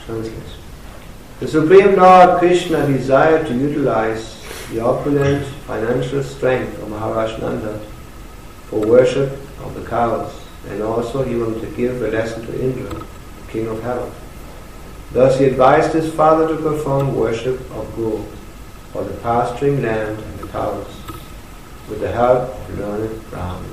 Translation. The Supreme Lord Krishna desired to utilize the opulent financial strength of Maharaj Nanda for worship of the cows, and also he wanted to give a lesson to Indra, the king of heaven. Thus he advised his father to perform worship of Go for the pasturing land and the cows, with the help of learned Brahmanas.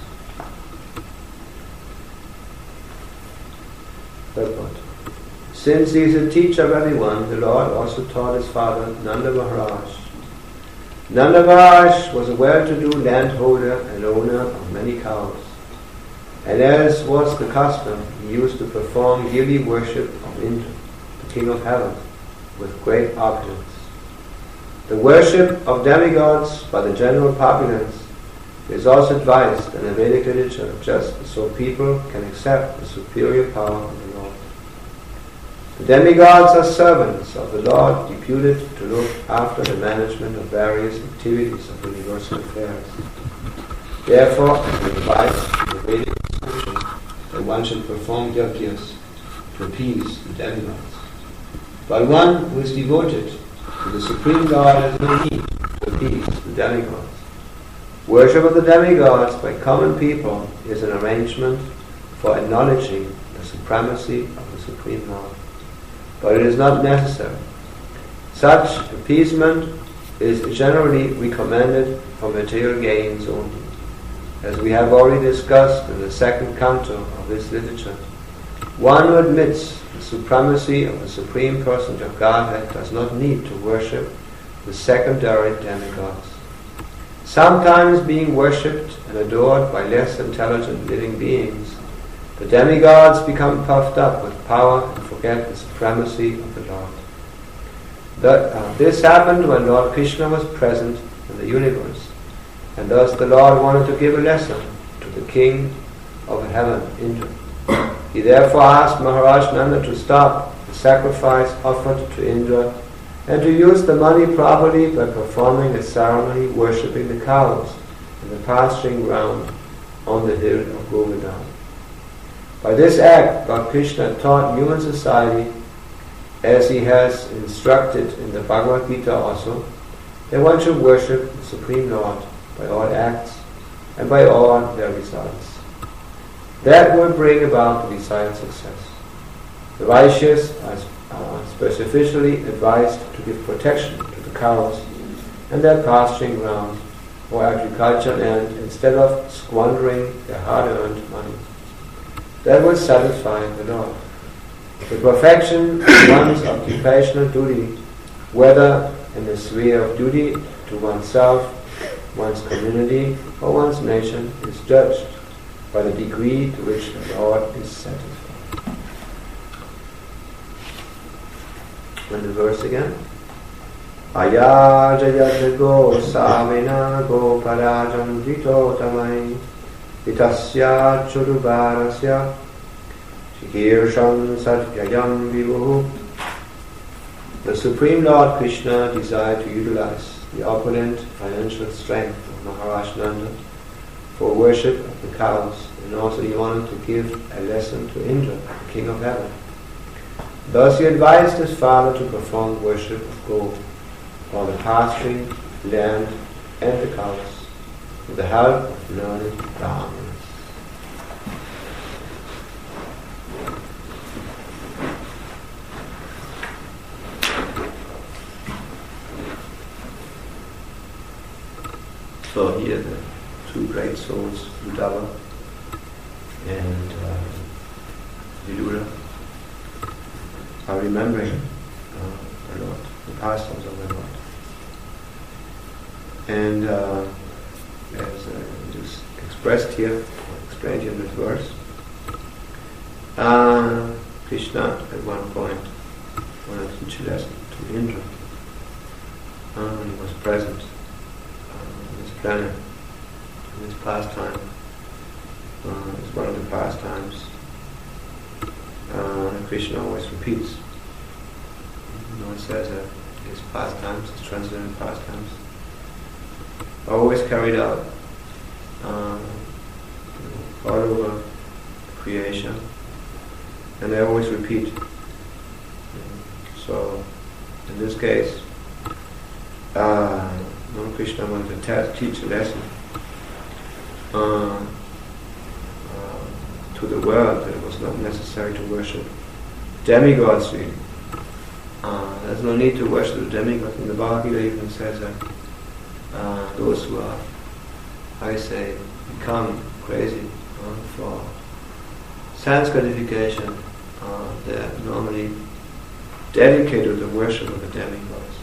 Third point. Since he is a teacher of everyone, the Lord also taught his father, Nanda Maharaj. Nanda Maharaj was a well-to-do landholder and owner of many cows. And as was the custom, he used to perform yearly worship of Indra, the king of heaven, with great opulence. The worship of demigods by the general populace is also advised in the Vedic literature, just so people can accept the superior power of the Lord. The demigods are servants of the Lord, deputed to look after the management of various activities of universal affairs. Therefore, it advised in the Vedic scriptures that one should perform yajnas to appease the demigods. But one who is devoted to the Supreme Lord has no need to appease the demigods. Worship of the demigods by common people is an arrangement for acknowledging the supremacy of the Supreme Lord. But it is not necessary. Such appeasement is generally recommended for material gains only. As we have already discussed in the second canto of this literature, one who admits the supremacy of the Supreme Personage of Godhead does not need to worship the secondary demigods. Sometimes being worshipped and adored by less intelligent living beings, the demigods become puffed up with power and forget the supremacy of the Lord. This happened when Lord Krishna was present in the universe, and thus the Lord wanted to give a lesson to the king of heaven, Indra. He therefore asked Maharaj Nanda to stop the sacrifice offered to Indra and to use the money properly by performing a ceremony worshipping the cows in the pasturing ground on the hill of Govardhan. By this act, Lord Krishna taught human society, as he has instructed in the Bhagavad Gita also, that one should worship the Supreme Lord by all acts and by all their results. That will bring about the desired success. The righteous are specifically advised to give protection to the cows and their pasturing ground or agriculture land instead of squandering their hard-earned money. That will satisfy the Lord. The perfection of one's occupational duty, whether in the sphere of duty to oneself, one's community, or one's nation, is judged by the degree to which the Lord is satisfied. And the verse again. Ayajayat go samena go parajam vito tamai itasya churubarasya shikirsham satyayam vivuhu. The Supreme Lord Krishna desired to utilize the opulent financial strength of Maharaj Nanda for worship of the cows, and also he wanted to give a lesson to Indra, the king of heaven. Thus he advised his father to perform worship of gold for the pasturing land and the cows with the help of learned Brahmanas. So here the two great souls, Uddhava and Vidura, are remembering the Lord, the pastimes of the Lord. And as just expressed here, or explained here in this verse, Krishna at one point wanted to teach a lesson to Indra. He was present on this planet, in this pastime. It's one of the pastimes Krishna always repeats. It says that his pastimes, his transcendental pastimes, are always carried out all over creation, and they always repeat. in this case, Krishna wanted to teach a lesson to the world that it was not necessary to worship demigods really. There's no need to worship the demigods. In the Bhagavad Gita even says that those who are, become crazy for sense gratification, they're normally dedicated to the worship of the demigods.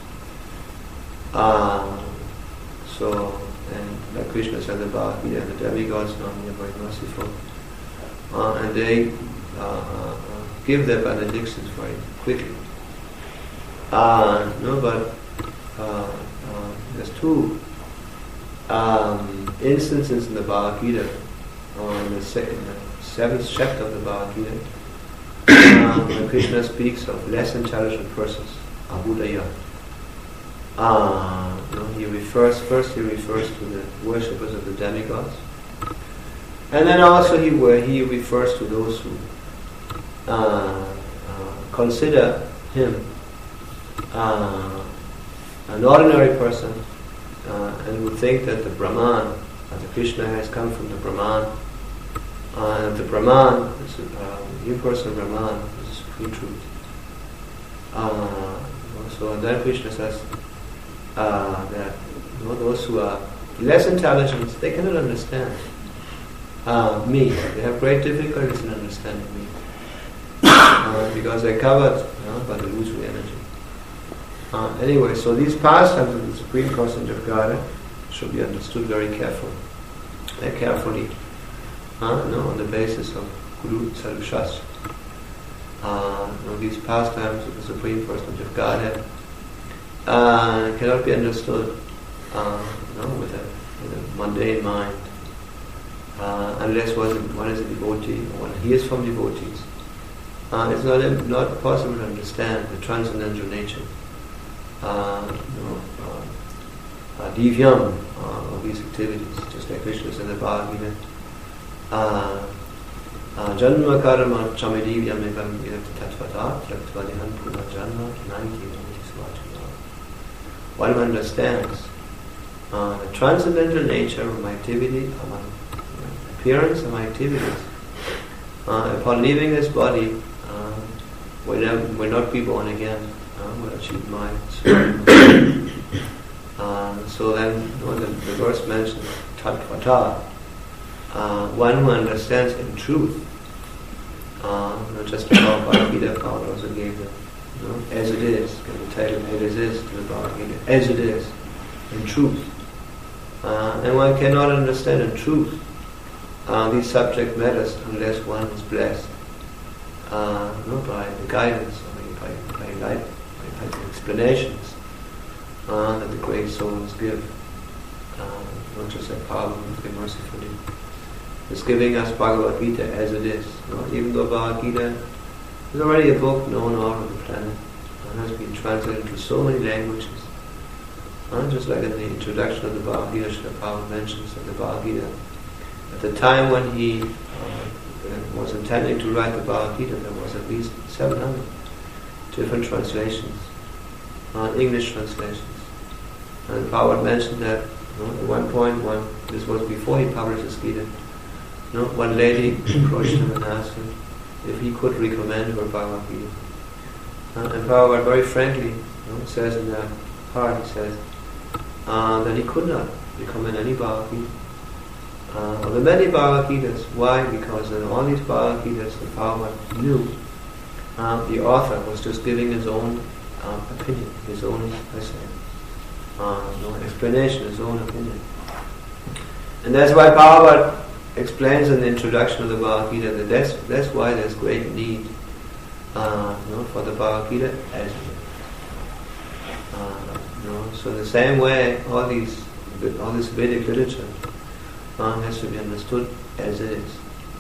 And like Krishna said about the demigods normally are very merciful, and they give their benedictions very quickly. There's two instances in the Bhagavad Gita, in the seventh chapter of the Bhagavad Gita, when Krishna speaks of less intelligent persons, abudaya. He refers to the worshippers of the demigods, and then also he refers to those who consider him an ordinary person, and who think that the Brahman, that Krishna has come from the Brahman, and the Brahman, the impersonal Brahman, is the supreme truth. And then Krishna says that those who are less intelligent, they cannot understand me. They have great difficulties in understanding me because they're covered by the illusory energy. Anyway, so these pastimes of the Supreme Personage of Godhead should be understood very carefully, on the basis of Guru Sarva Shastra. These pastimes of the Supreme Personage of Godhead cannot be understood with a mundane mind, unless one is a devotee or one hears from devotees. It's not possible to understand the transcendental nature, divyam of these activities, just like Krishna said in the Bhagavad Gita. Janma karma chamidivyam evam tatvata traktvadihan puna janma nanki. One understands the transcendental nature of my activity, of my appearance and my activities. Upon leaving this body, will not be born again, will achieve my supreme. So then, the verse mentions tatvata, one who understands in truth, not just about Bhagavad Gita, Paul also gave the as it is, gave the title as it is to the Bhagavad Gita, as it is, in truth. And one cannot understand in truth these subject matters unless one is blessed by the guidance, by explanations that the great souls give. Not just like Prabhupada very mercifully is giving us Bhagavad Gita as it is. Even though Bhagavad Gita is already a book known all over the planet and has been translated into so many languages. Just like in the introduction of the Bhagavad Gita, Srila Prabhupada mentions that the Bhagavad Gita, at the time when he was intending to write the Bhagavad Gita, there was at least 700 different translations, English translations. And Prabhupada mentioned that at one point, this was before he published his Gita, one lady approached him and asked him if he could recommend her Bhagavad Gita. And Prabhupada very frankly says in that part, he says that he could not recommend any Bhagavad Gita. Of the many Bhagavad Gitas. Why? Because in all these Bhagavad Gitas, the Prabhupada knew the author was just giving his own opinion, his own explanation, his own opinion. And that's why Prabhupada explains in the introduction of the Bhagavad Gita that that's why there's great need for the Bhagavad Gita as it is. So in the same way, all this Vedic literature has to be understood as it is.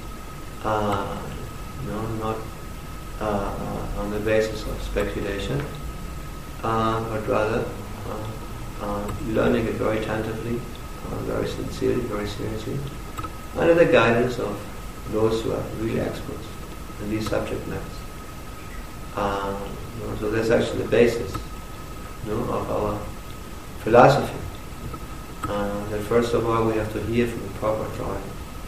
Not on the basis of speculation, but rather learning it very attentively, very sincerely, very seriously, under the guidance of those who are really experts in these subject matters. So that's actually the basis of our philosophy. That first of all we have to hear from the proper authority.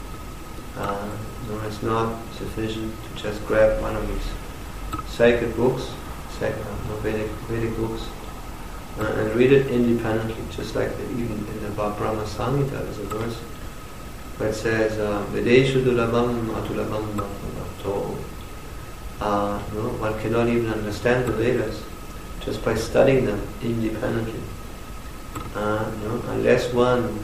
It's not sufficient to just grab one of these sacred books, Vedic books, and read it independently, just like even in the Brahma Samhita there's a verse where it says, Vedeshu dulabham atulabham bhakto. One cannot even understand the Vedas just by studying them independently. Unless one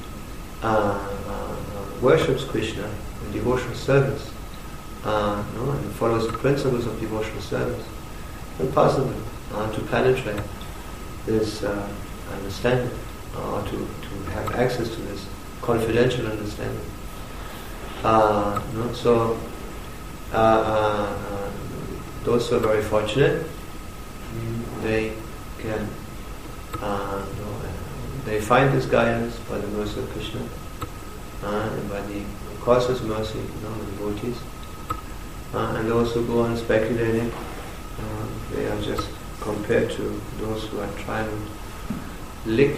worships Krishna in devotional service, and follows the principles of devotional service, it's impossible to penetrate this understanding, or to have access to this confidential understanding. So those who are very fortunate, they can they find this guidance by the mercy of Krishna, and by the causeless mercy of the devotees. And those who go on speculating, they are just compared to those who are trying to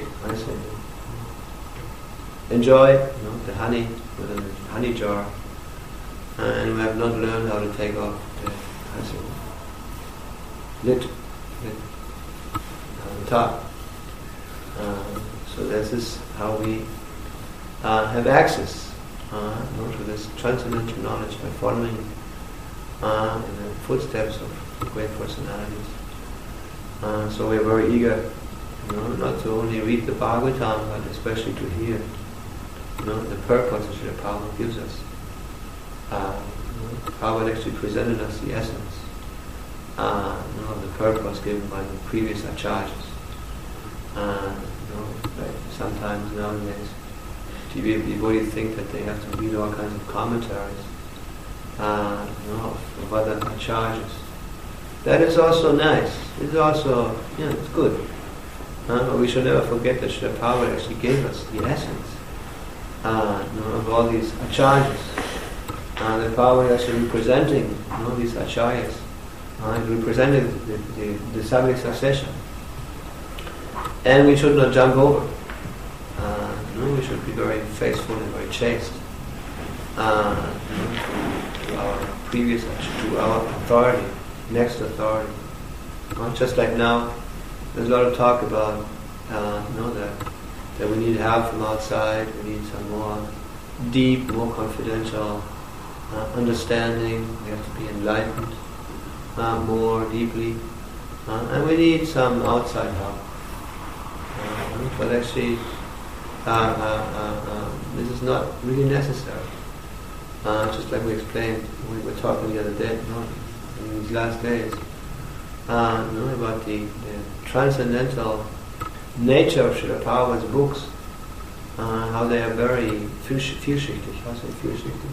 enjoy the honey within the honey jar, and who have not learned how to take off the lid on the top. So this is how we have access to this transcendental knowledge by following in the footsteps of great personalities. So we are very eager, not to only read the Bhagavatam, but especially to hear, the purpose that Srila Prabhupada gives us. Prabhupada actually presented us the essence, of the purpose given by the previous acharyas. Like sometimes nowadays, devotees think that they have to read all kinds of commentaries, of other acharyas. That is also nice. It's also, it's good. But we should never forget that Srila Prabhupada actually gave us the essence of all these acharyas. The Prabhupada is actually representing these acharyas, representing the Samgya succession. And we should not jump over. We should be very faithful and very chaste to our to our authority, next authority. Just like now, there's a lot of talk about that we need help from outside. We need some more deep, more confidential understanding. We have to be enlightened more deeply, and we need some outside help. But actually, this is not really necessary. Just like we explained, we were talking the other day, in these last days, about the transcendental nature of Srila Prabhupada's books, how they are very vielschichtig. How say vielschichtig?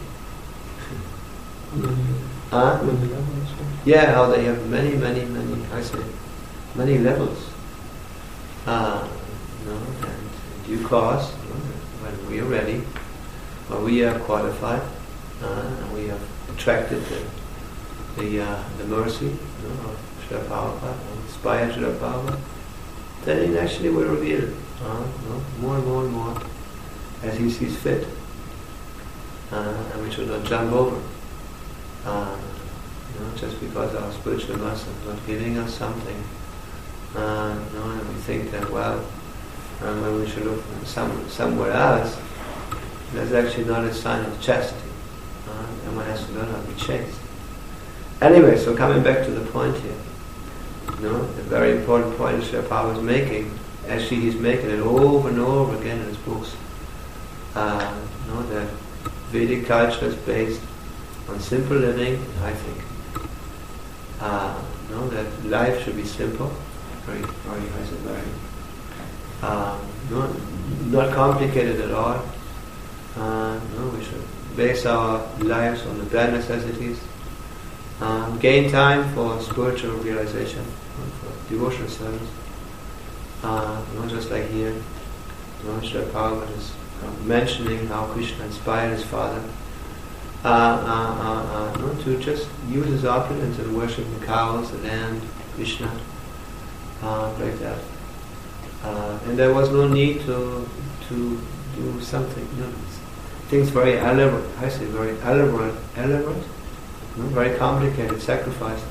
Yeah, how they have many levels. And in due course, when we are ready, when we are qualified, and we have attracted the mercy of Srila Prabhupada, inspired Srila Prabhupada, then he actually will reveal more and more and more as he sees fit. And we should not jump over. Just because our spiritual master is not giving us something, and we think that, when we should look somewhere else, that's actually not a sign of chastity. And one has to learn how to be chaste. Anyway, so coming back to the point here, the very important point that Srila Prabhupada is making, actually he's making it over and over again in his books, that Vedic culture is based on simple living, I think. That life should be simple, very, not complicated at all. We should base our lives on the bare necessities. Gain time for spiritual realization, for devotional service. Just like here, Srila Prabhupada is mentioning how Krishna inspired his father to just use his opulence and worship the cows, the land, Krishna, like that. And there was no need to do something. Things very elaborate. I say very elaborate. Very complicated sacrifices.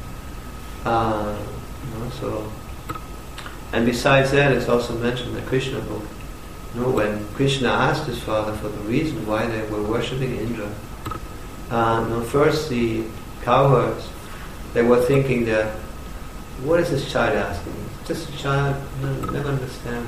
So, and besides that, it's also mentioned in the Krishna book. When Krishna asked his father for the reason why they were worshipping Indra, first the cowherds, they were thinking that, what is this child asking? Just a child, never understand.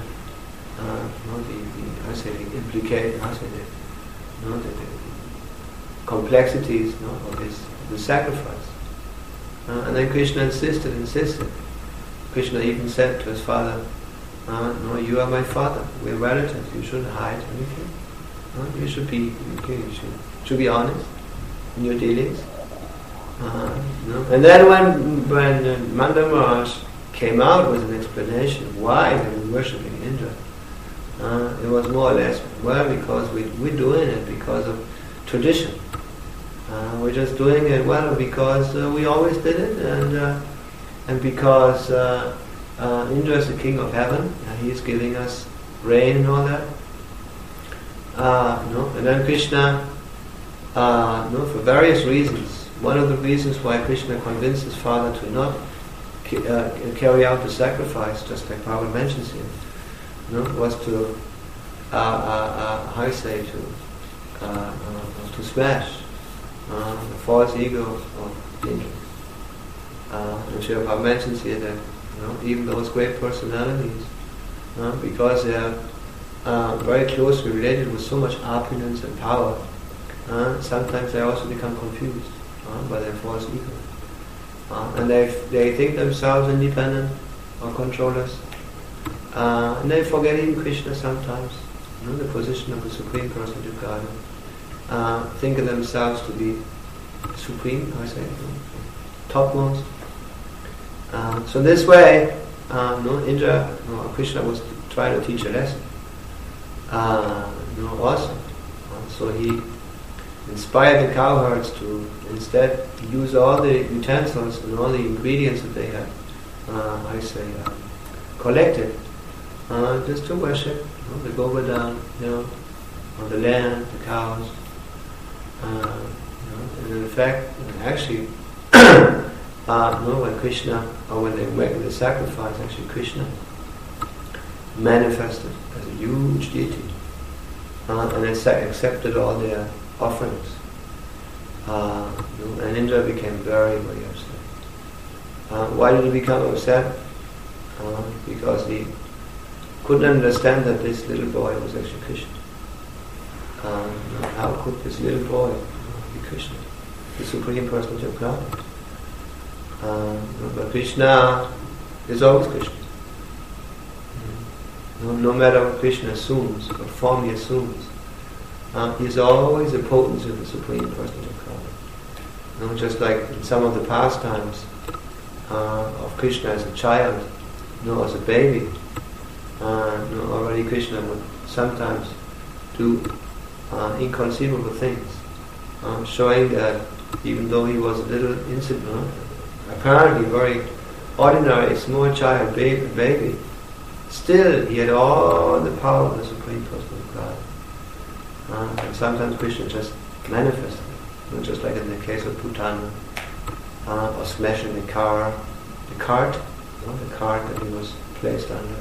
The complexities of the sacrifice. And then Krishna insisted. Krishna even said to his father, no, you are my father. We're relatives. You shouldn't hide anything. You should be honest in your dealings. And then when Manda Maharaj came out with an explanation why they were worshipping Indra, it was more or less, because we're doing it because of tradition. We're just doing it because we always did it, and because Indra is the king of heaven, and he is giving us rain and all that. And then Krishna, for various reasons. One of the reasons why Krishna convinced his father to not carry out the sacrifice, just like Prabhupada mentions here, was to to smash the false ego of Indra. And Srila Prabhupada mentions here that even those great personalities, because they are very closely related with so much opulence and power, sometimes they also become confused by their false ego. And they think themselves independent or controllers. And they forget even Krishna sometimes, the position of the Supreme Personality of Godhead. Think of themselves to be supreme, topmost. So this way, Indra, Krishna was trying to teach a lesson. Also. So he inspired the cowherds to instead use all the utensils and all the ingredients that they had, collected, just to worship the Govardhan, on the land, the cows. And in fact, actually, when Krishna, or when they make the sacrifice, actually Krishna manifested as a huge deity, and accepted all their offerings. And Indra became very, very upset. Why did he become upset? Because he couldn't understand that this little boy was actually Krishna. How could this little boy be Krishna, the Supreme Personality of God? But Krishna is always Krishna. No matter what Krishna assumes, what form he assumes, he is always the potency of the Supreme Personality of God. Just like in some of the pastimes of Krishna as a child, as a baby, already Krishna would sometimes do inconceivable things, showing that even though he was a little insignificant, apparently very ordinary, small child, baby, still he had all the power of the Supreme Personality of God. And sometimes Krishna just manifested, just like in the case of Putana, or smashing the cart that he was placed under.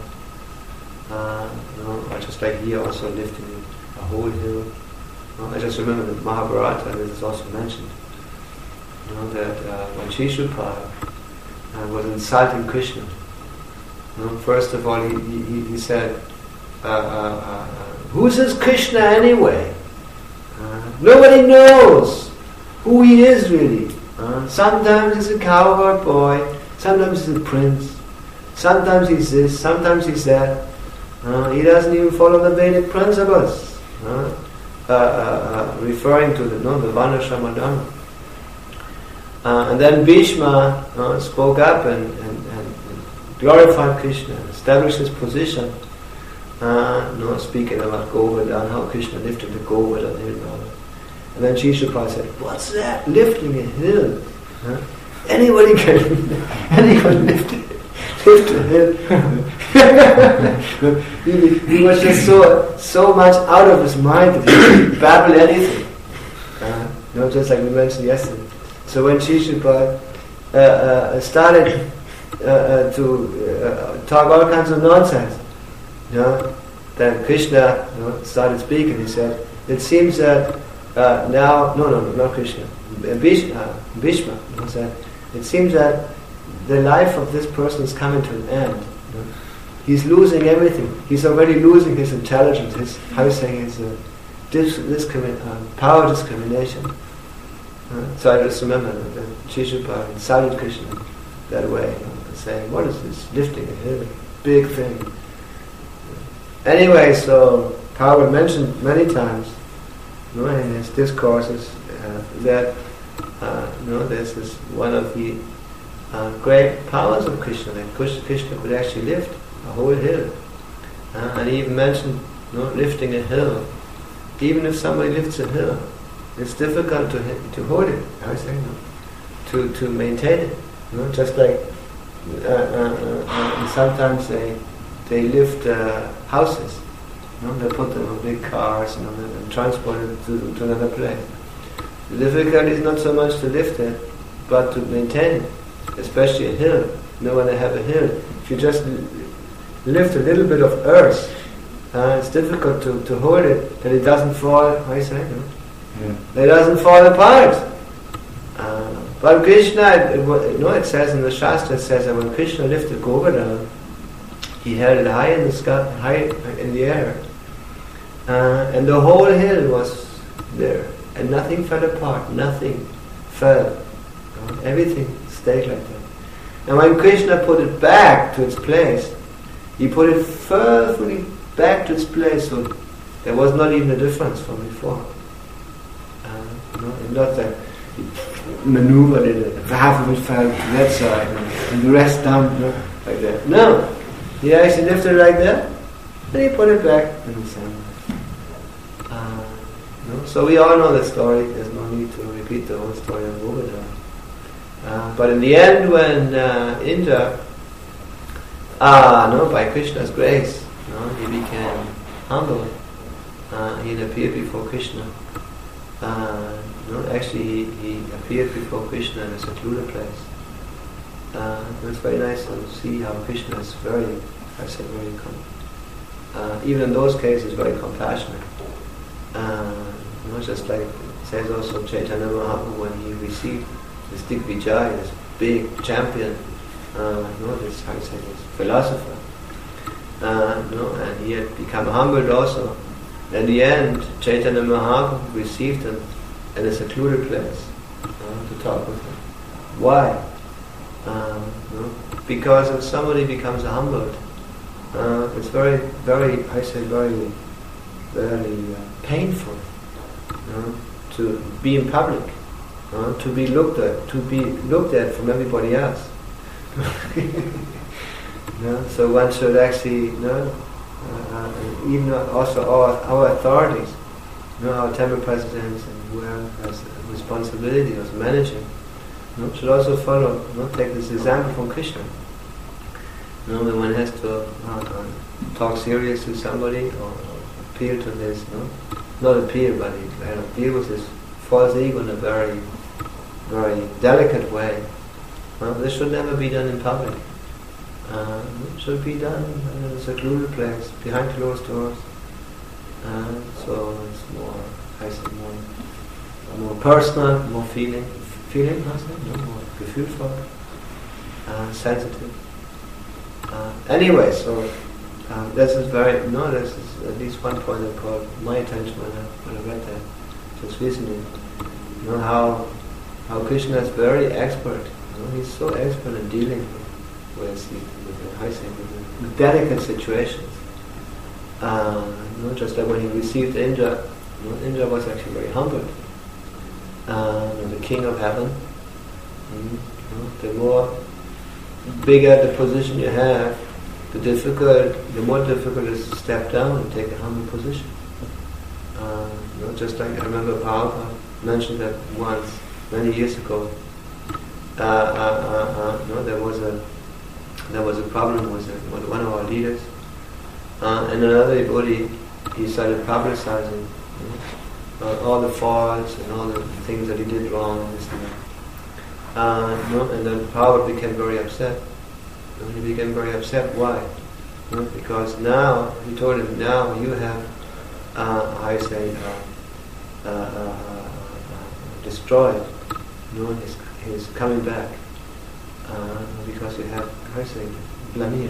Or just like here also lifting a whole hill. I just remember the Mahabharata, this is also mentioned, that when Shishupala was insulting Krishna, first of all he said, who's this Krishna anyway? Nobody knows who he is really. Sometimes he's a cowherd boy, sometimes he's a prince, sometimes he's this, sometimes he's that. He doesn't even follow the Vedic principles, referring to the Varnashrama Dharma. And then Bhishma spoke up and glorified Krishna, established his position, speaking about Govardhan, how Krishna lifted the Govardhan hill. And then Shishupala said, what's that? Lifting a hill? Anybody can lift a hill. he was just so much out of his mind that he could babble anything. Just like we mentioned yesterday. So when Shishupad started to talk all kinds of nonsense, then Krishna started speaking. He said, it seems that not Krishna, Bhishma said, it seems that the life of this person is coming to an end. He's losing everything. He's already losing his intelligence, his power discrimination. So I just remember that Shishupad insulted Krishna that way, saying, what is this lifting a hill? Big thing. Anyway, so Prabhupada mentioned many times in his discourses that this is one of the great powers of Krishna, that Krishna could actually lift a whole hill. And he even mentioned lifting a hill. Even if somebody lifts a hill, it's difficult to hold it. I say to maintain it. Just like sometimes they lift houses. They put them on big cars and transport it to another place. The difficulty is not so much to lift it, but to maintain it, especially a hill. When they have a hill, if you just lift a little bit of earth, it's difficult to hold it, and it doesn't fall. It doesn't fall apart. But Krishna, it says in the Shastra, it says that when Krishna lifted Govardhan, he held it high in the sky, high in the air, and the whole hill was there, and nothing fell apart, nothing fell. Everything stayed like that. And when Krishna put it back to its place, he put it firmly back to its place, so there was not even a difference from before. Not that he maneuvered it, half of it fell to that side and the rest down like that. No, he actually lifted it like that, and he put it back in the same way. So we all know the story. There's no need to repeat the whole story of Govardhan. But in the end, when Indra, by Krishna's grace, he became humble. He appeared before Krishna. Actually, he appeared before Krishna in a secluded place. It's very nice to see how Krishna is even in those cases, very compassionate. Just like it says also Chaitanya Mahaprabhu when he received this Digvijaya, this big champion, this philosopher, and he had become humbled also. In the end, Chaitanya Mahaprabhu received him in a secluded place to talk with him. Why? Because if somebody becomes humbled, it's very, very, very painful to be in public, to be looked at from everybody else. So one should actually, even also our authorities, our temple presidents and whoever has responsibility of managing, should also follow, take this example from Krishna. When one has to talk serious to somebody or appeal to this, not appeal, but deal with this false ego in a very, very delicate way. This should never be done in public. It should be done in a secluded place, behind closed doors. So it's more personal, more feeling, more gefühlvoll, sensitive. Anyway, so this is at least one point that caught my attention when I read that just recently. How Krishna is very expert. He's so expert in dealing with the delicate situations. Just like when he received Indra, Indra was actually very humbled. The king of heaven. The bigger the position you have, the more difficult it is to step down and take a humble position. Just like I remember Prabhupada mentioned that once, many years ago. There was There was a problem with one of our leaders, and another devotee, he started publicizing all the faults and all the things that he did wrong, this and that. And then Prabhupada became very upset. He became very upset. Why? Because now, he told him, now you have, destroyed, his coming back. Because you have, blame.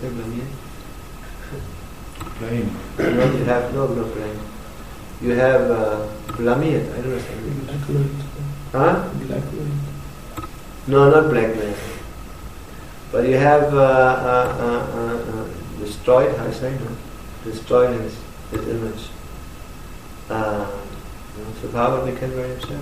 Blame. No, you have no blame. You have blame. I don't know. Blackmail. Huh? Blackmail. No, not blackmail. But you have destroyed. Destroyed his image. So Prabhupada became very upset.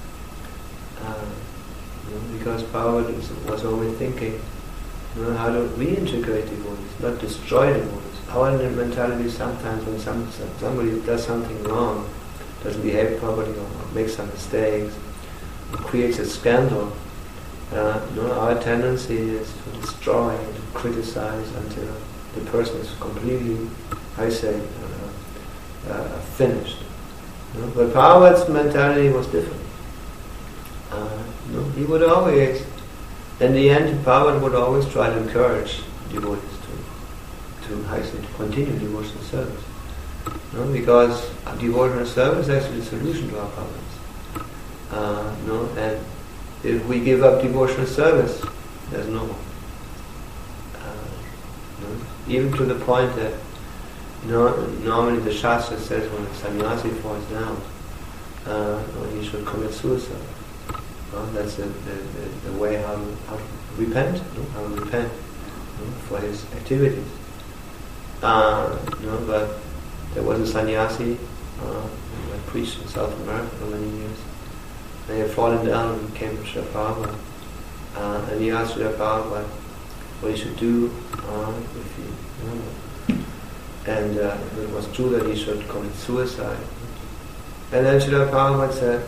Because Prabhupada was always thinking, how to reintegrate devotees, not destroy devotees. Our mentality sometimes when somebody does something wrong, doesn't behave properly or makes some mistakes, or creates a scandal, our tendency is to destroy and to criticize until the person is completely, finished. But Prabhupada's mentality was different. He would always, in the end, Prabhupada would always try to encourage devotees to continue devotional service. Because devotional service is actually the solution to our problems. And if we give up devotional service, there's no hope. Even to the point that normally the Shastra says when a sannyasi falls down, he should commit suicide. That's the way how to repent, for his activities. But there was a sannyasi who had preached in South America for many years. And he had fallen down and came to Srila Prabhupada. And he asked Srila Prabhupada what he should do if he, and it was true that he should commit suicide. And then Srila Prabhupada said,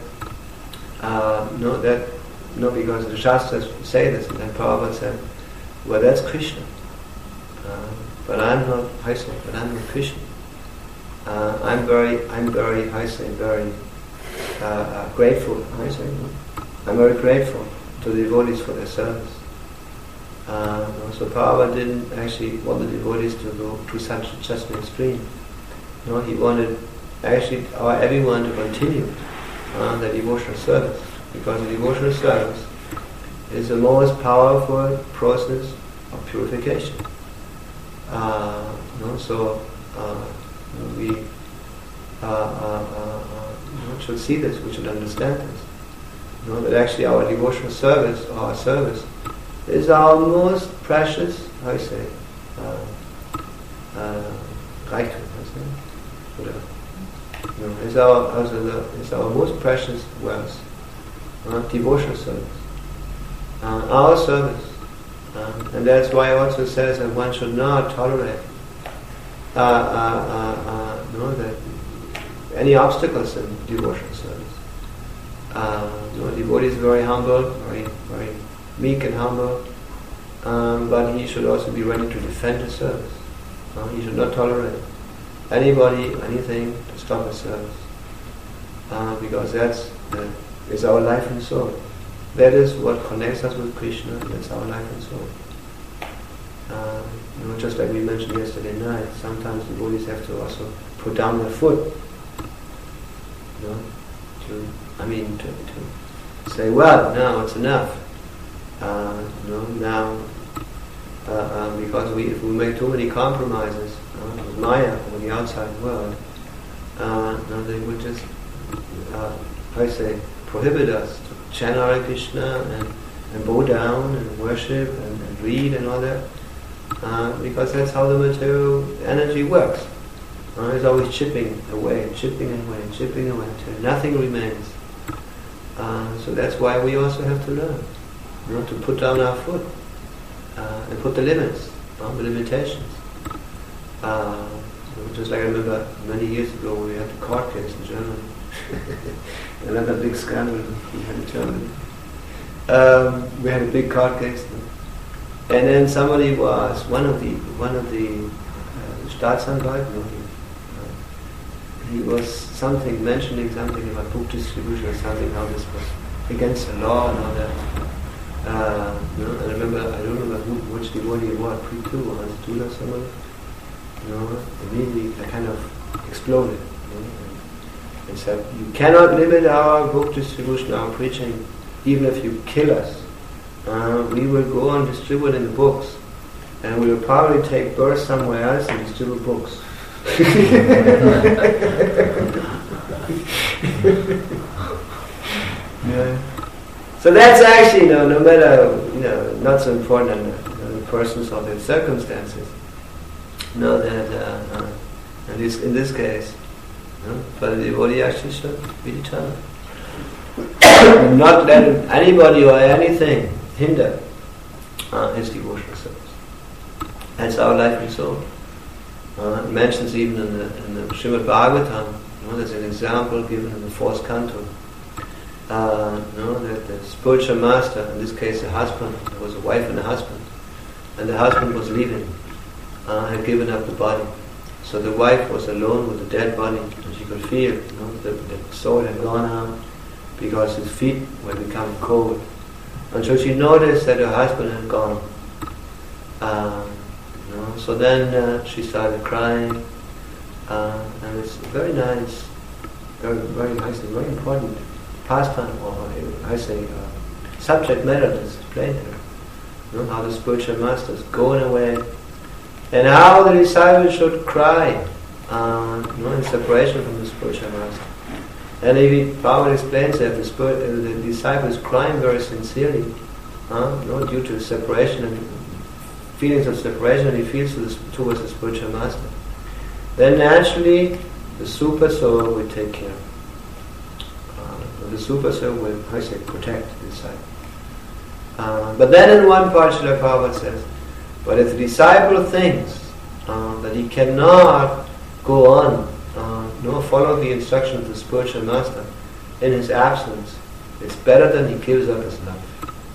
because the Shastras say this. And then Prabhupada said, well, that's Krishna. But I'm not Krishna. I'm very grateful. I'm very grateful to the devotees for their service. So Prabhupada didn't actually want the devotees to go to such an extreme. He wanted actually everyone to continue the devotional service, because the devotional service is the most powerful process of purification. We should see this, we should understand this. That actually our devotional service, or our service, is our most precious, it's our most precious wealth, devotional service, our service. And that's why it also says that one should not tolerate that any obstacles in devotional service. Devotee is very humble, very meek and humble, but he should also be ready to defend his service. He should not tolerate anybody, anything to stop his service, because that's our life and soul. That is what connects us with Krishna. That's our life and soul. Just like we mentioned yesterday night, sometimes devotees have to also put down their foot. To say, well, now it's enough. Because if we make too many compromises with Maya or the outside world, they would just, prohibit us to chant Hare Krishna and bow down and worship and read and all that, because that's how the material energy works. It's always chipping away until nothing remains. So that's why we also have to learn, to put down our foot and put the limits, the limitations. Just like I remember many years ago when we had the court case in Germany. Another big scandal we had in Germany. We had a big court case, And then somebody was one of the Staatsanwalt. He was mentioning something about book distribution or something. How this was against the law and all that. And I don't remember which devotee it was, Pritu or Hans or somebody. Immediately I kind of exploded. And said, you cannot limit our book distribution, our preaching, even if you kill us. We will go on distributing the books, and we will probably take birth somewhere else and distribute books. Yeah. So that's actually, no matter, not so important the persons or their circumstances. Know that in this case, for the devotee actually should be determined. Not let anybody or anything hinder his devotional service. That's our life and soul. It mentions even in the Srimad Bhagavatam, there's an example given in the 4th canto. That the spiritual master, in this case a husband, there was a wife and a husband, and the husband was leaving, had given up the body. So the wife was alone with the dead body, and she could feel the soul had gone out because his feet were becoming cold. And so she noticed that her husband had gone. So then she started crying, and it's very nice, very very important pastime, or subject matter is explained here. How the spiritual master is going away, and how the disciples should cry, in separation from the spiritual master. And Prabhupada explains that the disciple is crying very sincerely, due to separation and feelings of separation that he feels towards the spiritual master. Then naturally, the super soul will take care. The super soul will, protect the disciple. But then in one part, Srila Prabhupada says, but if the disciple thinks that he cannot go on, follow the instruction of the spiritual master in his absence, it's better than he gives up his life.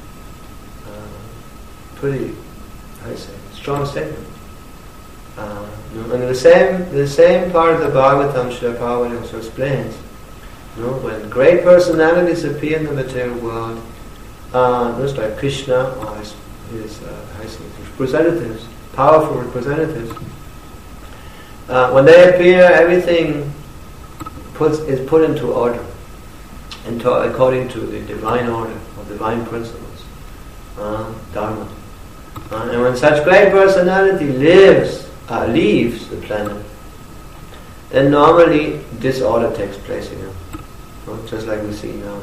Pretty, strong statement. And in the same part of the Bhagavatam, Srila Prabhupada also explains, when great personalities appear in the material world, just like Krishna or his representatives, powerful representatives, when they appear, everything is put into order, according to the divine order or divine principles, Dharma. And when such great personality leaves the planet, then normally disorder takes place again, just like we see now.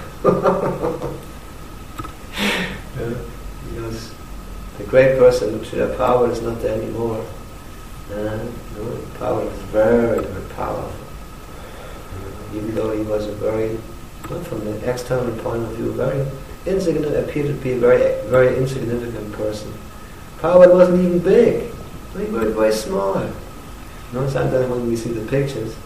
Because the great person, Srila Prabhupada, is not there anymore. Prabhupada was very, very powerful. Even though he was from the external point of view, very insignificant, appeared to be a very, very insignificant person. Prabhupada wasn't even big. He was very small. Sometimes when we see the pictures,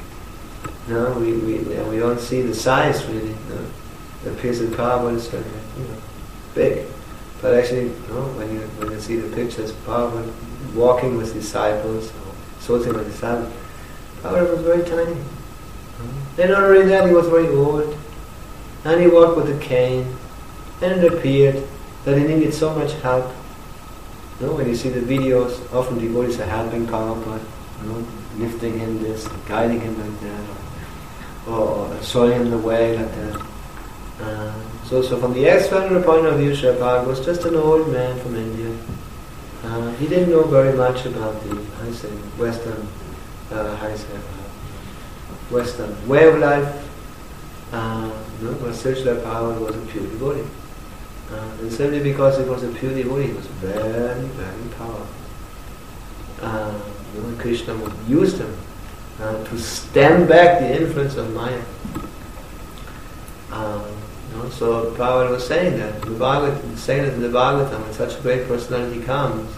we don't see the size really. It appears that Prabhupada is big. But actually, when you see the pictures, Prabhupada walking with disciples, or sorting with disciples, Prabhupada was very tiny. And not only that, he was very old, and he walked with a cane, and it appeared that he needed so much help. When you see the videos, often devotees are helping Prabhupada, lifting him this, guiding him like that, or showing him the way like that. So from the external point of view, Srila Prabhupada was just an old man from India. He didn't know very much about the Western way of life. But Srila Prabhupada was a pure devotee. And simply because he was a pure devotee, he was very, very powerful. Krishna used him to stem back the influence of Maya. So Prabhupada was saying that in the Bhagavatam, when such a great personality comes,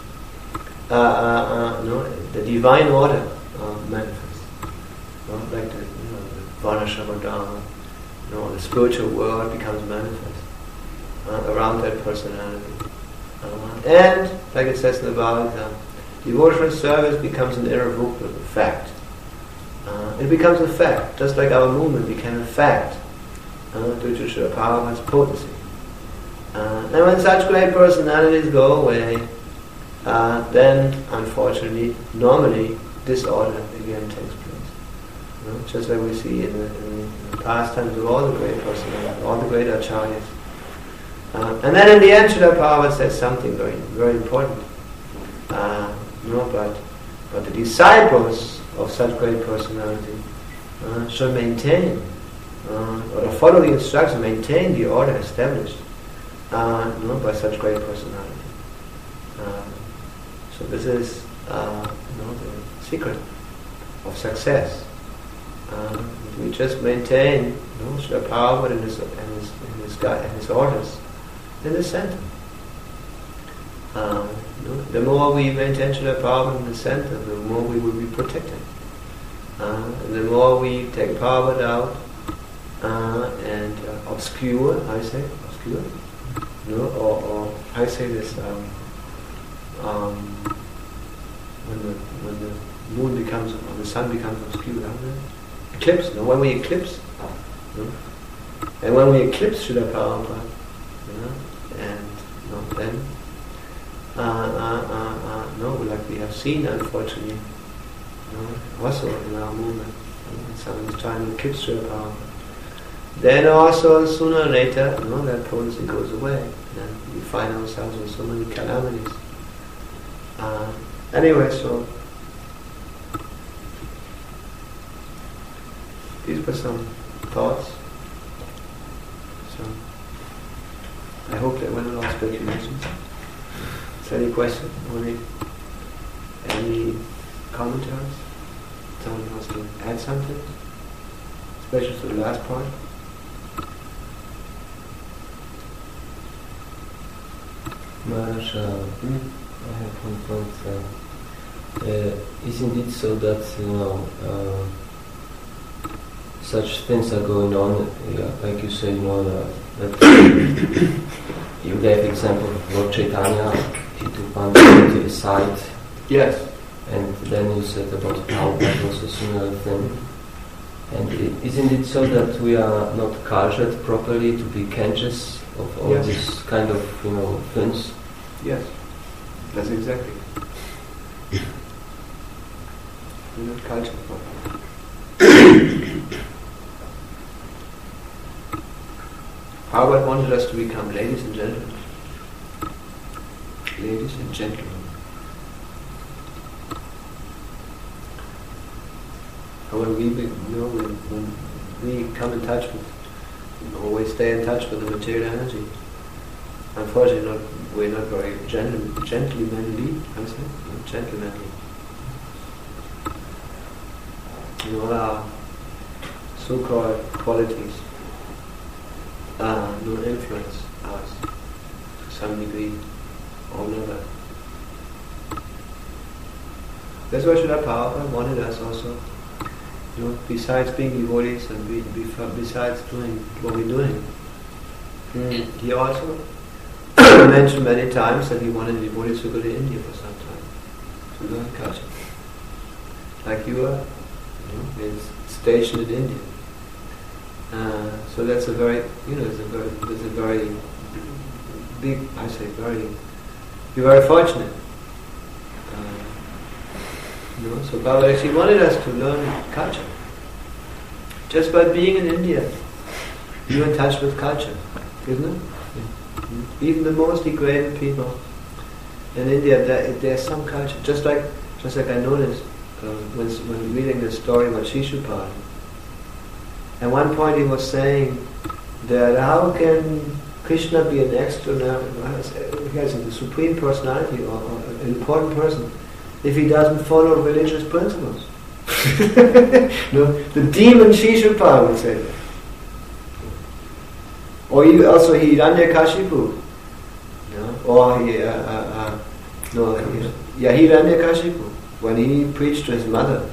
the divine order manifests. Like the Varnashrama Dharma, the spiritual world becomes manifest around that personality. And, like it says in the Bhagavatam, devotional service becomes an irrevocable fact. It becomes a fact, just like our movement became a fact due to Srila Prabhupada's potency. And when such great personalities go away, then, unfortunately, normally, disorder again takes place. Just like we see in the past times of all the great personalities, all the great acharyas. And then in the end, Srila Prabhupada says something very, very important. But the disciples of such great personality should maintain, or follow the instruction, maintain the order established by such great personality. So this is the secret of success. We just maintain Srila Prabhupada and his orders in the center. The more we maintain Srila Prabhupada in the center, the more we will be protected. And the more we take Prabhupada out and obscure, or I say this, when the moon becomes, or the sun becomes obscure, eclipse. When we eclipse, and when we eclipse Srila Prabhupada, and then like we have seen, unfortunately, also in our movement, someone is trying to eclipse Srila Prabhupada. Then also sooner or later, that potency goes away, and we find ourselves with so many calamities. Anyway, so these were some thoughts. So I hope that went all speculations. Is there any questions? Any commentaries? Someone wants to add something? Especially to the last part? Maharaj, I have one point. Isn't it so that such things are going on? Like you say, that you gave example of Lord Chaitanya. He took one to the side. Yes. And then you said about Prabhupada was a similar thing. And isn't it so that we are not cultured properly to be conscious of all this kind of things? Yes, that's exactly. We're not cultured properly. Prabhupada wanted us to become ladies and gentlemen. Ladies and gentlemen. When we come in touch with, always stay in touch with the material energy. Unfortunately, we're not very gentlemanly. Gentlemanly. All our so-called qualities will influence us to some degree or another. That's why Srila Prabhupada wanted us also. Besides being devotees and besides doing what we're doing, he also mentioned many times that he wanted devotees to go to India for some time to learn culture. Like you are, stationed in India. So that's a very, there's a very big. You're very fortunate. So Baba actually wanted us to learn culture. Just by being in India, you're in touch with culture, isn't it? Mm-hmm. Even the most degraded people in India, there's some culture. Just like I noticed when reading the story about Shishupal. At one point he was saying that how can Krishna be an extraordinary, the supreme personality or an important person, if he doesn't follow religious principles? The demon Shishupal would say that. Or also Hiranyakashipu. Or Hiranyakashipu, when he preached to his mother,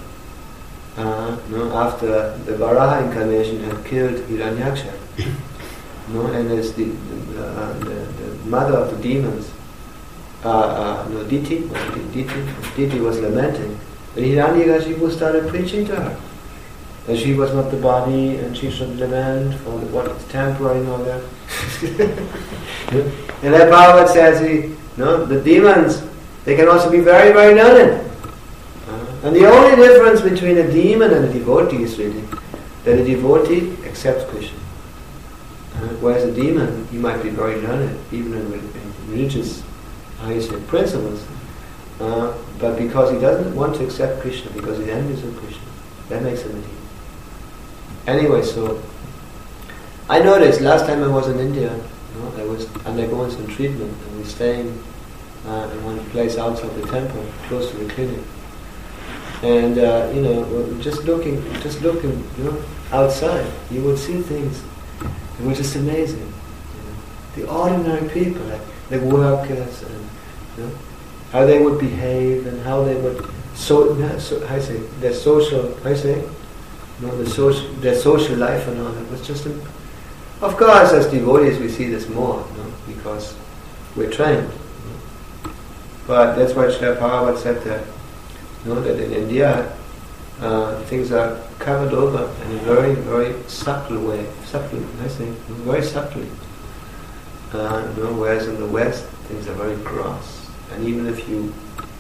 after the Varaha incarnation had killed Hiranyaksha, and as the mother of the demons, Diti was lamenting. And Hiranyakashipu started preaching to her. That she was not the body and she should lament for what is temporary and all that. And then Bhagavad says, the demons, they can also be very, very learned. And the only difference between a demon and a devotee is really that a devotee accepts Krishna. Whereas a demon, he might be very learned, even in religious principles, but because he doesn't want to accept Krishna, because he's envious of Krishna, that makes him a demon. Anyway, so I noticed last time I was in India, I was undergoing some treatment, and we were staying in one place outside the temple, close to the clinic. And just looking, outside, you would see things that were just amazing. The ordinary people, like the workers, and how they would behave, and how they would their social life and all that was just. Of course, as devotees, we see this more, because we're trained. But that's why Srila Prabhupada said that. That in India things are covered over in a very, very subtle way. Very subtly. Whereas in the West, things are very gross. And even if you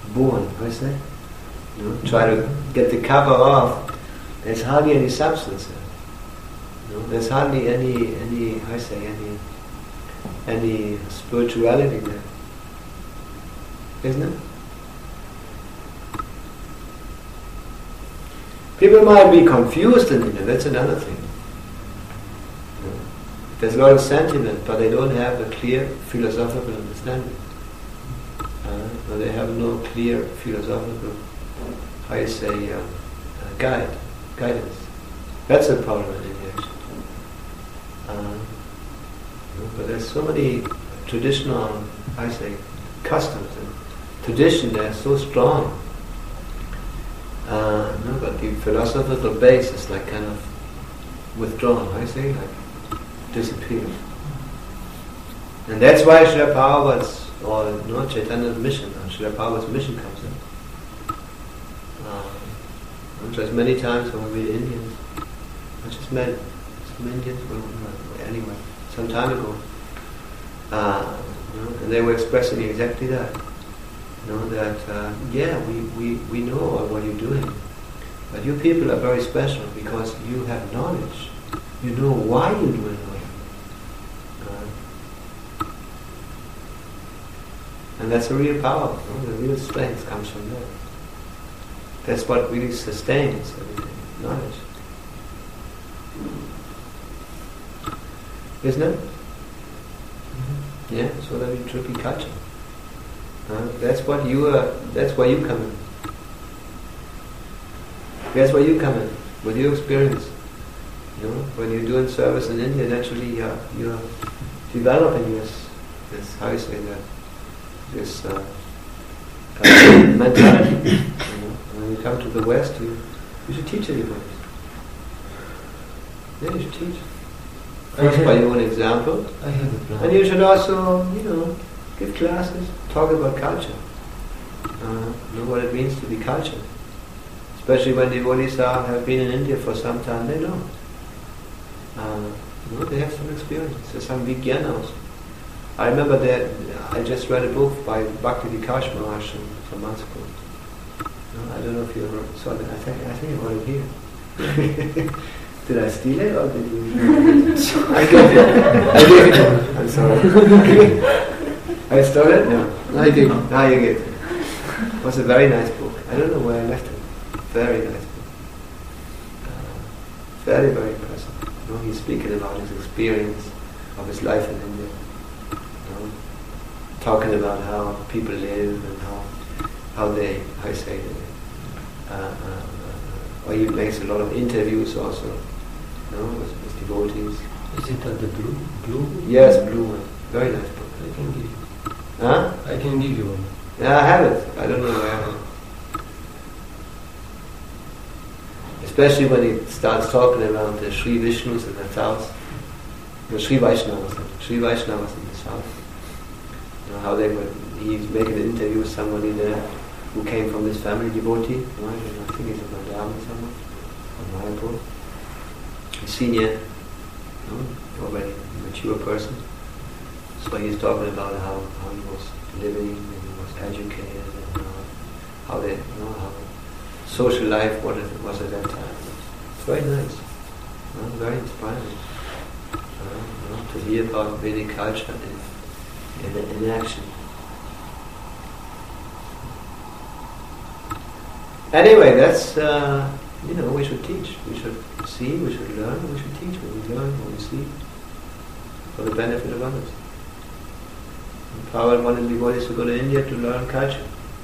try to get the cover off, there's hardly any substance there. There's hardly any spirituality there. Isn't it? People might be confused in India, that's another thing. There's a lot of sentiment, but they don't have a clear philosophical understanding. They have no clear philosophical, guidance. That's a problem in India, actually. But there's so many traditional, customs and tradition there, so strong. But the philosophical base is like kind of withdrawn, disappeared. And that's why Srila Prabhupada's, Chaitanya's mission, Srila Prabhupada's mission comes in. Just many times when we meet Indians, I just met some Indians, anyway, some time ago, and they were expressing exactly that. We know what you're doing, but you people are very special because you have knowledge. You know why you're doing it. And that's a real power. The real strength comes from that. That's what really sustains everything. Knowledge. Isn't it? Mm-hmm. Yeah, so that it should be culture. That's what you are. That's why you come in. That's why you come in with your experience. When you're doing service in India, naturally you're developing this mentality. When you come to the West, you should teach everybody. Yeah, you should teach. First by your own example, I have a plan. And you should also, give classes, talk about culture. Know what it means to be cultured. Especially when devotees have been in India for some time, they know. They have some experience. There's some vijnanas. I remember that I just read a book by Bhakti Vikash Maharaj some months ago. I don't know if you ever saw it. I think I wrote it here. Did I steal it or did you? I gave it. I'm sorry. I stole it? No. I did. No, you gave it. It was a very nice book. I don't know where I left it. Very nice book. Very, very impressive. He's speaking about his experience of his life in India. Talking about how people live and how they, or he makes a lot of interviews also, with devotees. Is it the blue? Yes, blue one. Very nice book. I can give you. Huh? I can give you one. Yeah, I have it. I don't know where I have it. Especially when he starts talking about the Sri Vishnus in the south, the Sri Vaishnavas in the south. How they were he's making an interview with somebody there who came from this family, devotee, right? And I think he's a madam or someone, from Mayapur. A senior, already mature person. So he's talking about how he was living and he was educated and how social life what it was at that time. It's very nice, very inspiring to hear about Vedic culture in action. Anyway, that's we should teach, we should see, we should learn, we should teach what we learn, what we see, for the benefit of others. Prabhupada wanted devotees to go to India to learn culture.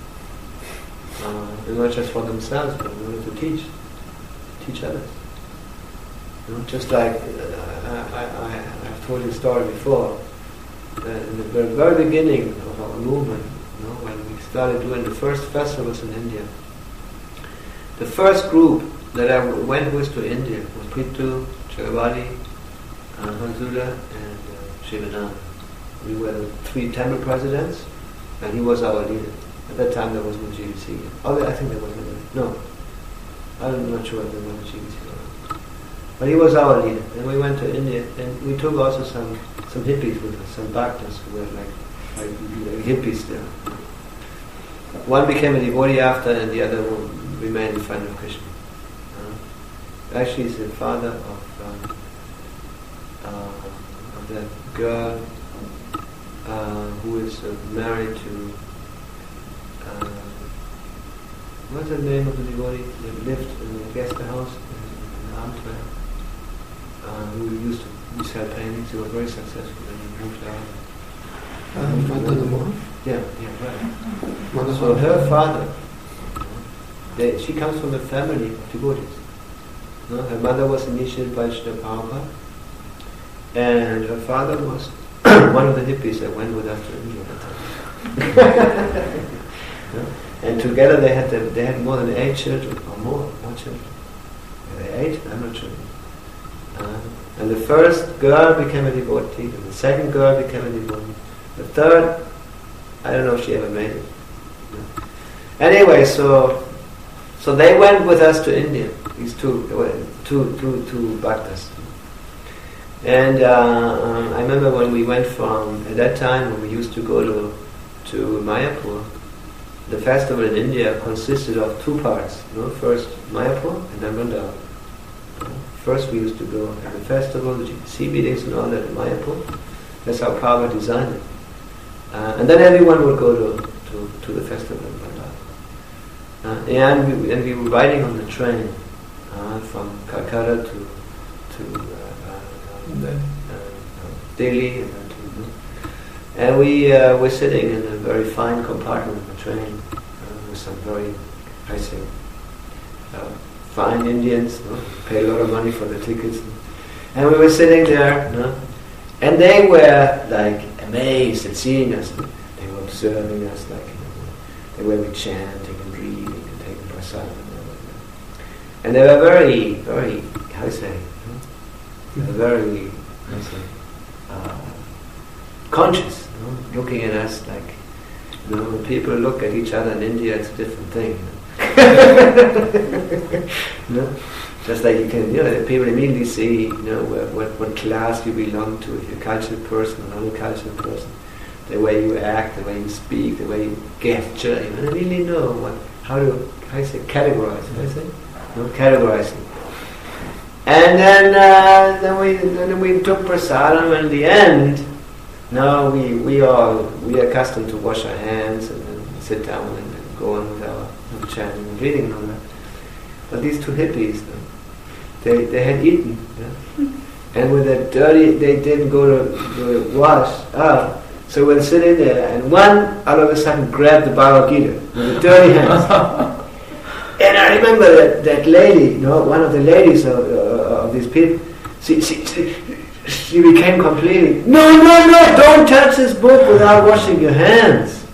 Not just for themselves, but in order to teach others. Just like I've told you a story before, in the very beginning of our movement, when we started doing the first festivals in India, the first group that I went with to India was Prithu, Chakravarti, Hansuda, and Shivananda. We were the 3 temple presidents, and he was our leader. At that time there was no GBC. I think there was no. I'm not sure if there was a GBC. But he was our leader. And we went to India, and we took also some hippies with us, some bhaktas who were like hippies there. One became a devotee after, and the other one remained in front of Krishna. Actually, he's the father of that girl who is married to what's the name of the devotee that lived in the guest house in Antwerp, who used to sell paintings. He was very successful and he moved out. Mother Lamar? Yeah, right. So her father, she comes from a family of devotees. Her mother was initiated by Srila Prabhupada, and her father was one of the hippies that went with us to India at that time. And together they had more than 8 children, or more children. Were they 8? I'm not sure. And the first girl became a devotee, and the second girl became a devotee. The third, I don't know if she ever made it. Anyway, so they went with us to India. These two bhaktas. And I remember when we went at that time when we used to go to Mayapur, the festival in India consisted of 2 parts. First Mayapur and then Vrindavan. First we used to go at the festival, the GBC meetings and all that in Mayapur. That's how Prabhupada designed it. And then everyone would go to the festival in Vrindavan. And we were riding on the train from Calcutta to Delhi, and we were sitting in a very fine compartment of the train with some very, fine Indians, pay a lot of money for the tickets, and we were sitting there, and they were like amazed at seeing us. They were observing us, they were chanting and reading and taking prasadam. And they were very, very, very conscious, looking at us like, when people look at each other in India, it's a different thing. Just like you can, people immediately see, what class you belong to, if you're a cultured person or not a cultured person, the way you act, the way you speak, the way you gesture, they really know how to categorize. Categorizing. And then we took prasadam, and in the end, now we are accustomed to wash our hands and then sit down and go on with our chanting and reading and all that. But these 2 hippies, they had eaten, and with that dirty, they didn't go to wash up. So we're sitting there, and one all of a sudden grabbed the Bhagavad Gita with the dirty hands. And I remember that lady, one of the ladies of these people, she became completely, no, don't touch this book without washing your hands.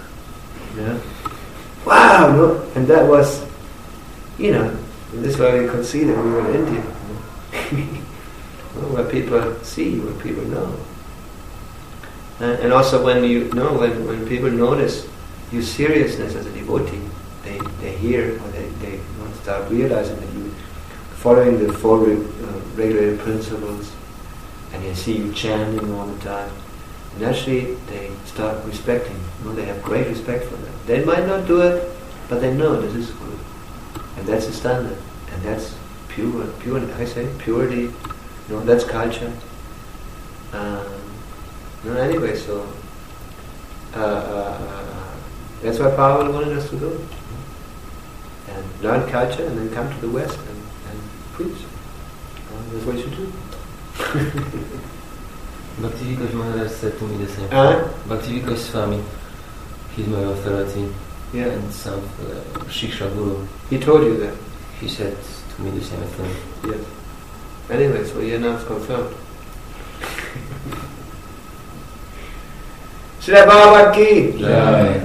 Wow, and that was, this way we could see that we were in India. Where people see, where people know. And also when when people notice your seriousness as a devotee, they hear or they start realizing that you following the four regulated principles, and they see you chanting all the time. Naturally, they start respecting. They have great respect for that. They might not do it, but they know this is good, and that's the standard, and that's pure. I say purity. That's culture. Anyway, so that's what Pavel wanted us to do, and learn culture, and then come to the West and preach. That's what you should do. Bhakti Maharaj said to me the same. Bhakti Swami, he's my authority, and some Shiksha Guru. He told you that? He said to me the same thing. Yes. Anyway, so you're now confirmed. Srila Bhagavad Ki. Jai.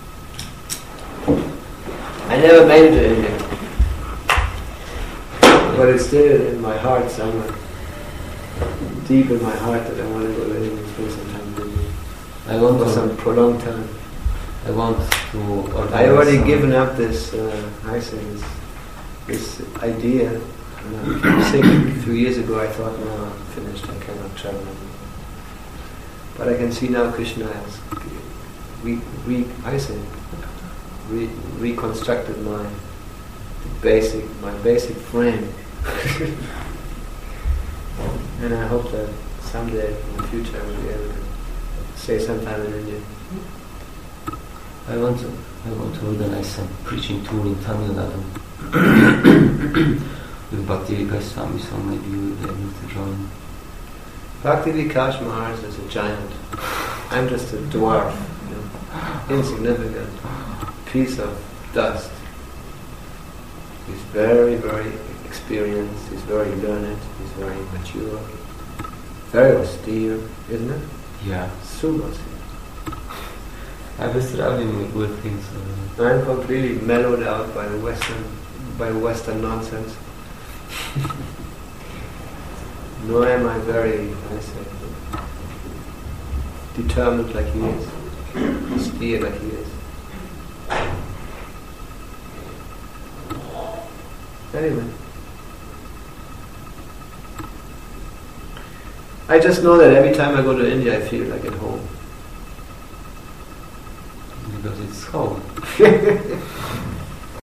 I never made it to India, but it's still in my heart somewhere, deep in my heart, that I want to go to India and spend some time with you. I want for some prolonged time. I want to. I already given up this. This idea. A few years ago, I thought, no, I'm finished. I cannot travel anymore. But I can see now Krishna has reconstructed my basic frame, and I hope that someday in the future I will be able to stay sometime in India. I want to organize some preaching tour in Tamil Nadu with Bhakti Vikas Swami, so maybe you will be able to join. Bhakti Vikas Maharaj is a giant. I'm just a dwarf, insignificant piece of dust. He's very, very experienced, he's very learned, he's very mature, very austere, isn't it? Yeah. Super austere. I was traveling with him, so I'm completely mellowed out by the Western nonsense. Nor am I very, determined like he is, austere like he is. Anyway, I just know that every time I go to India, I feel like at home. Because it's cold.